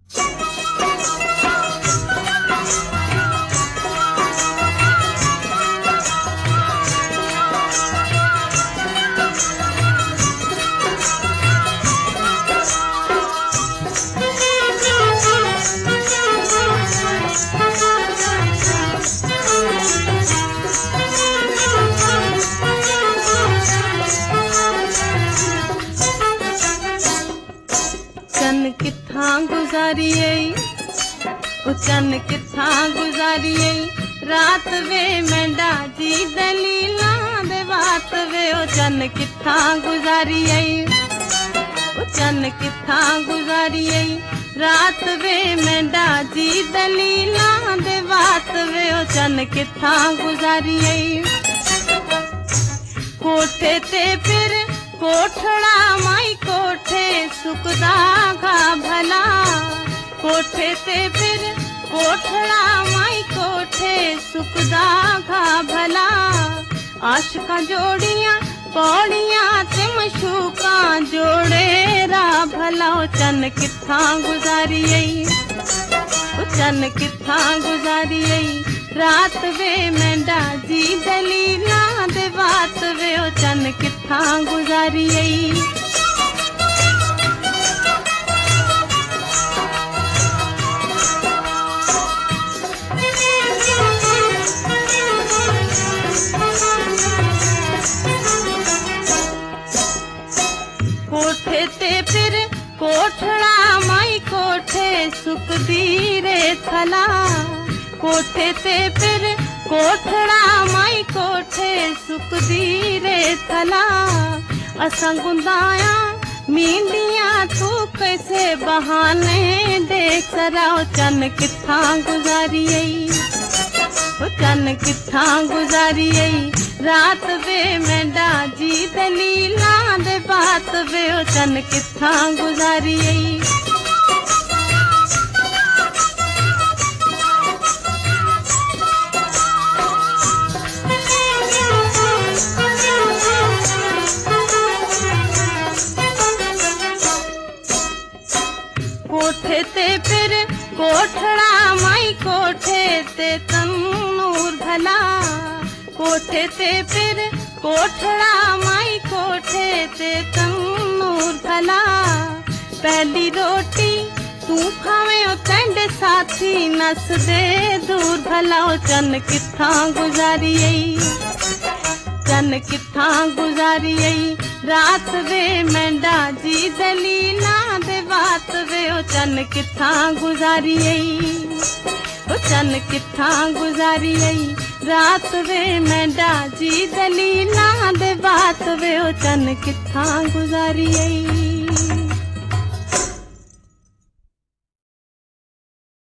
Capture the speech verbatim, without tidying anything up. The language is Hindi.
चन किथा गुजारिए ओ चन किथा गुजारिए रात वे मेंढा जी दलीला दे बात वे ओ चन किथा गुजारिए ओ चन किथा गुजारिए रात वे मेंढा जी दलीला दे बात वे ओ चन किथा गुजारिए कोठे ते फिर कोठड़ा माई कोठे सुखदा घा भला कोठे ते फिर कोठड़ा माई कोठे सुखदा घा भला आशिका जोड़ियां पौड़ियां ते मशूका जोड़े रा भला ओ चन किथा गुजारिए ओ चन किथा गुजारिए रात वे मेंढा जी दलीला दे बात वे ओ चन किथा गुजारिए कोठे ते फिर कोठड़ा माई कोठे सुखदी रे थला कोठे ते फिर कोठड़ा माई कोठे सुखदी रे थला असां गुंदाया मींदिया तू कैसे बहाने देख सरा ओ चन किथा गुजारिए ओ चन किथा गुजारिए रात वे मेंढा जी दलीला दे बात वे ओ चन किथा गुजारिए कोठे ते फिर कोठड़ा माई कोठे ते तन्नूर भला कोठे ते फिर कोठड़ा माई कोठे ते तन्नूर भला पहली रोटी तू खावे ओ तंड साथी नस दे दूर भला ओ चन किथा गुजारिए चन किथा गुजारिए रात वे मेंढा जी दलीला दे बात वे ओ चन किथा गुजारिए ओ चन किथा गुजारिए रात वे मेंढा जी दलीला दे बात वे ओ चन किथा गुजारिए।